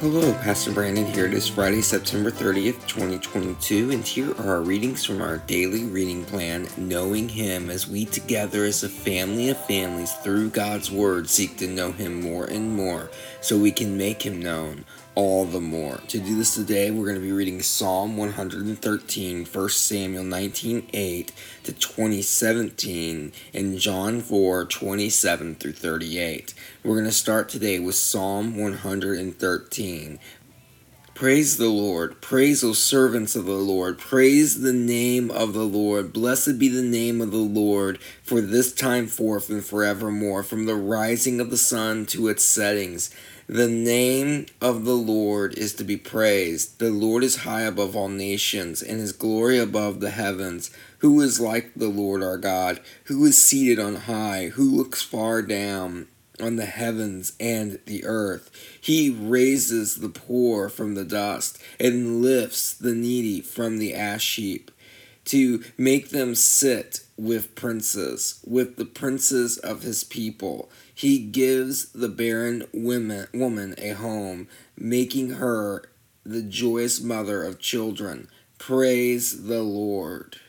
Hello, Pastor Brandon here. It is Friday, September 30th, 2022, and here are our readings from our daily reading plan, Knowing Him, as we together as a family of families through God's Word seek to know Him more and more so we can make Him known all the more. To do this today, we're going to be reading Psalm 113, 1 Samuel 19:8 to 20:17, and John 4:27 through 38. We're going to start today with Psalm 113. Praise the Lord. Praise, O servants of the Lord. Praise the name of the Lord. Blessed be the name of the Lord, for this time forth and forevermore, from the rising of the sun to its settings. The name of the Lord is to be praised. The Lord is high above all nations, and His glory above the heavens. Who is like the Lord our God? Who is seated on high? Who looks far down on the heavens and the earth? He raises the poor from the dust and lifts the needy from the ash heap, to make them sit with princes, with the princes of His people. He gives the barren woman a home, making her the joyous mother of children. Praise the Lord.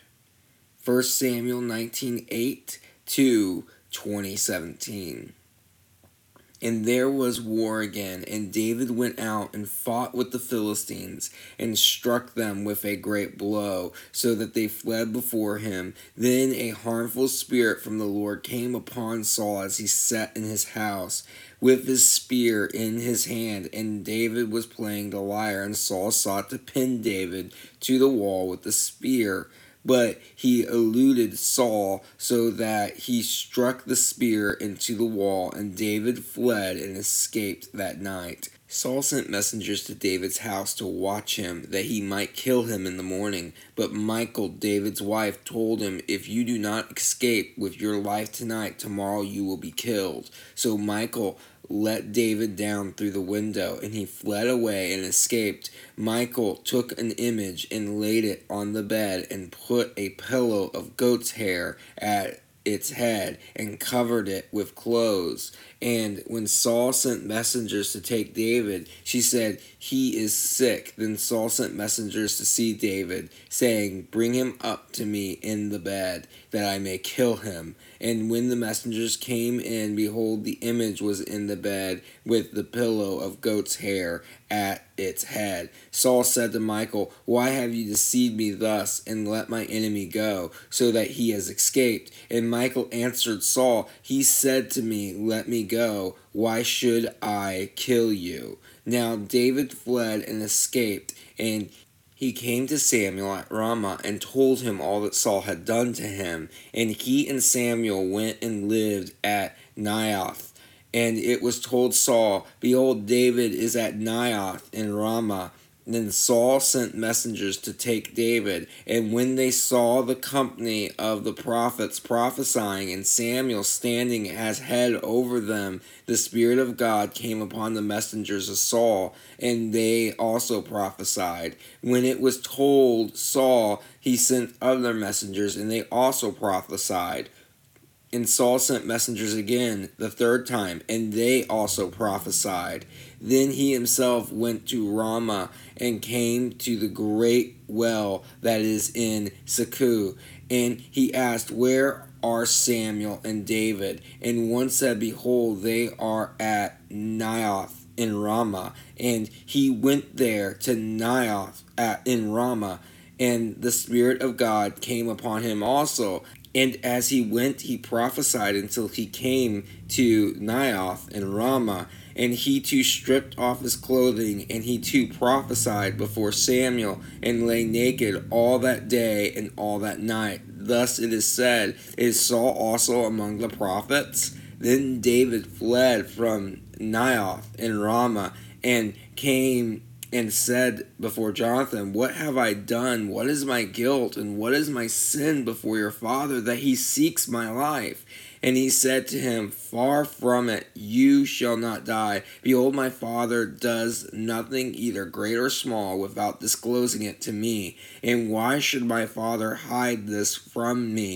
1 Samuel 19:8 to 20:17. And there was war again, and David went out and fought with the Philistines, and struck them with a great blow, so that they fled before him. Then a harmful spirit from the Lord came upon Saul as he sat in his house, with his spear in his hand, and David was playing the lyre, and Saul sought to pin David to the wall with the spear. But he eluded Saul, so that he struck the spear into the wall, and David fled and escaped that night. Saul sent messengers to David's house to watch him, that he might kill him in the morning. But Michal, David's wife, told him, "If you do not escape with your life tonight, tomorrow you will be killed." So Michal let David down through the window, and he fled away and escaped. Michal took an image and laid it on the bed, and put a pillow of goat's hair at its head, and covered it with clothes. And when Saul sent messengers to take David, she said, "He is sick." Then Saul sent messengers to see David, saying, "Bring him up to me in the bed, that I may kill him." And when the messengers came in, behold, the image was in the bed, with the pillow of goat's hair at its head. Saul said to Michal, "Why have you deceived me thus, and let my enemy go, so that he has escaped?" And Michal answered Saul, "He said to me, 'Let me go. Why should I kill you?'" Now David fled and escaped, and he came to Samuel at Ramah and told him all that Saul had done to him. And he and Samuel went and lived at Naioth. And it was told Saul, "Behold, David is at Naioth in Ramah." Then Saul sent messengers to take David, and when they saw the company of the prophets prophesying, and Samuel standing as head over them, the Spirit of God came upon the messengers of Saul, and they also prophesied. When it was told Saul, he sent other messengers, and they also prophesied. And Saul sent messengers again the third time, and they also prophesied. Then he himself went to Ramah, and came to the great well that is in Secu. And he asked, "Where are Samuel and David?" And one said, "Behold, they are at Naioth in Ramah." And he went there to Naioth in Ramah, and the Spirit of God came upon him also. And as he went, he prophesied until he came to Naioth in Ramah. And he too stripped off his clothing, and he too prophesied before Samuel, and lay naked all that day and all that night. Thus it is said, "Is Saul also among the prophets?" Then David fled from Naioth in Ramah, and came and said before Jonathan, "What have I done? What is my guilt, and what is my sin before your father, that he seeks my life?" And he said to him, "Far from it, you shall not die. Behold, my father does nothing either great or small without disclosing it to me. And why should my father hide this from me?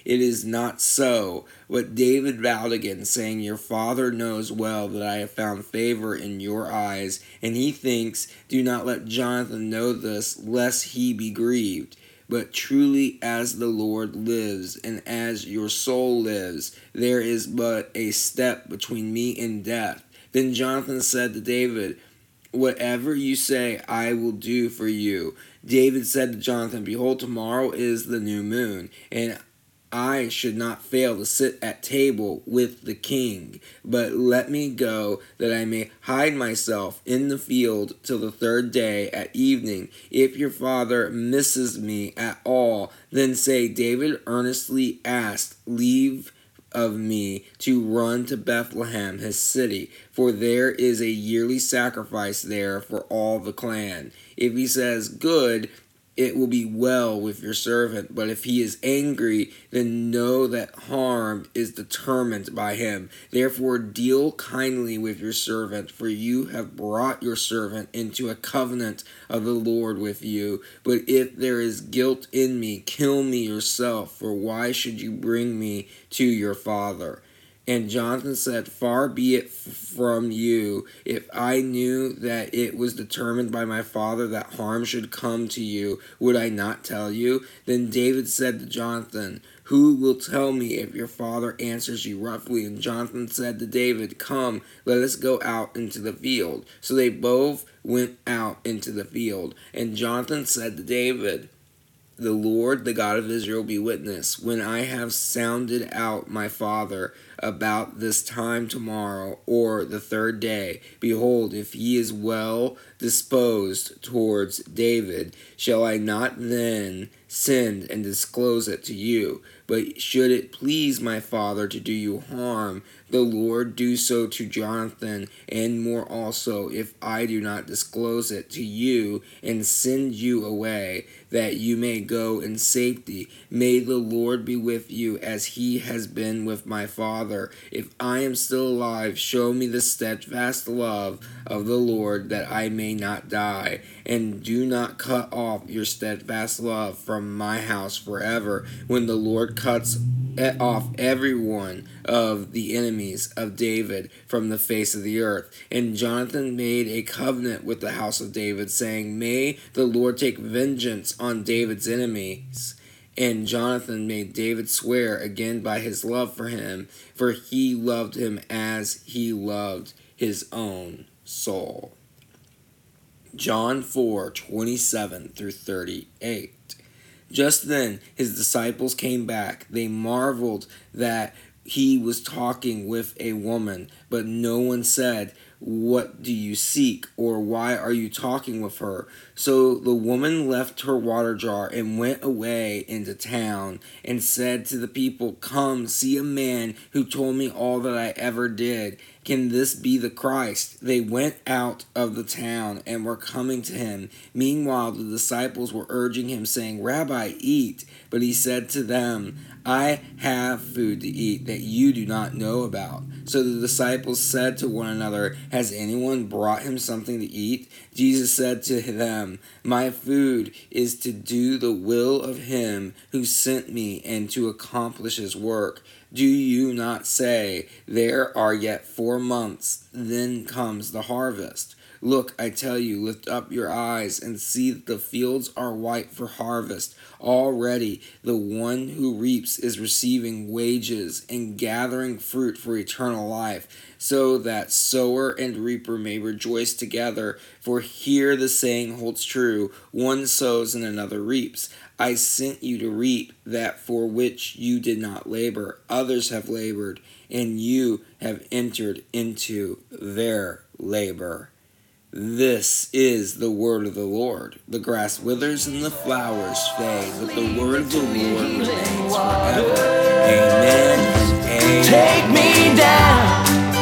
It is not so. But David vowed again, saying, Your father knows well that I have found favor in your eyes, and he thinks, Do not let Jonathan know this, lest he be grieved. But truly as the Lord lives, and as your soul lives, there is but a step between me and death. Then Jonathan said to David, Whatever you say, I will do for you. David said to Jonathan, Behold, tomorrow is the new moon, and I should not fail to sit at table with the king. But let me go, that I may hide myself in the field till the third day at evening. If your father misses me at all, then say, David earnestly asked leave of me to run to Bethlehem, his city, for there is a yearly sacrifice there for all the clan. If he says, Good, it will be well with your servant. But if he is angry, then know that harm is determined by him. Therefore deal kindly with your servant, for you have brought your servant into a covenant of the Lord with you. But if there is guilt in me, kill me yourself, for why should you bring me to your father? And Jonathan said, Far be it from you, if I knew that it was determined by my father that harm should come to you, would I not tell you? Then David said to Jonathan, Who will tell me if your father answers you roughly? And Jonathan said to David, Come, let us go out into the field. So they both went out into the field. And Jonathan said to David, The Lord, the God of Israel, be witness, when I have sounded out my father about this time tomorrow, or the third day, behold, if he is well disposed towards David, shall I not then send and disclose it to you? But should it please my father to do you harm, the Lord do so to Jonathan, and more also, if I do not disclose it to you and send you away, that you may go in safety. May the Lord be with you as he has been with my father. If I am still alive, show me the steadfast love of the Lord, that I may not die. And do not cut off your steadfast love from my house forever, when the Lord cuts off every one of the enemies of David from the face of the earth. And Jonathan made a covenant with the house of David, saying, May the Lord take vengeance on David's enemies. And Jonathan made David swear again by his love for him, for he loved him as he loved his own soul. John 4:27 through 38. Just then his disciples came back. They marveled that he was talking with a woman, but no one said, What do you seek? Or why are you talking with her? So the woman left her water jar and went away into town and said to the people, Come, see a man who told me all that I ever did. Can this be the Christ? They went out of the town and were coming to him. Meanwhile, the disciples were urging him, saying, Rabbi, eat. But he said to them, I have food to eat that you do not know about. So the disciples said to one another, Has anyone brought him something to eat? Jesus said to them, My food is to do the will of him who sent me and to accomplish his work. Do you not say, There are yet 4 months, then comes the harvest? Look, I tell you, lift up your eyes and see that the fields are white for harvest. Already the one who reaps is receiving wages and gathering fruit for eternal life, so that sower and reaper may rejoice together. For here the saying holds true, one sows and another reaps. I sent you to reap that for which you did not labor. Others have labored, and you have entered into their labor. This is the word of the Lord. The grass withers and the flowers fade, but the word of the Lord remains forever. Amen and amen. Take me down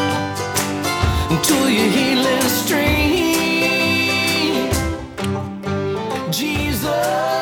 to your healing stream, Jesus.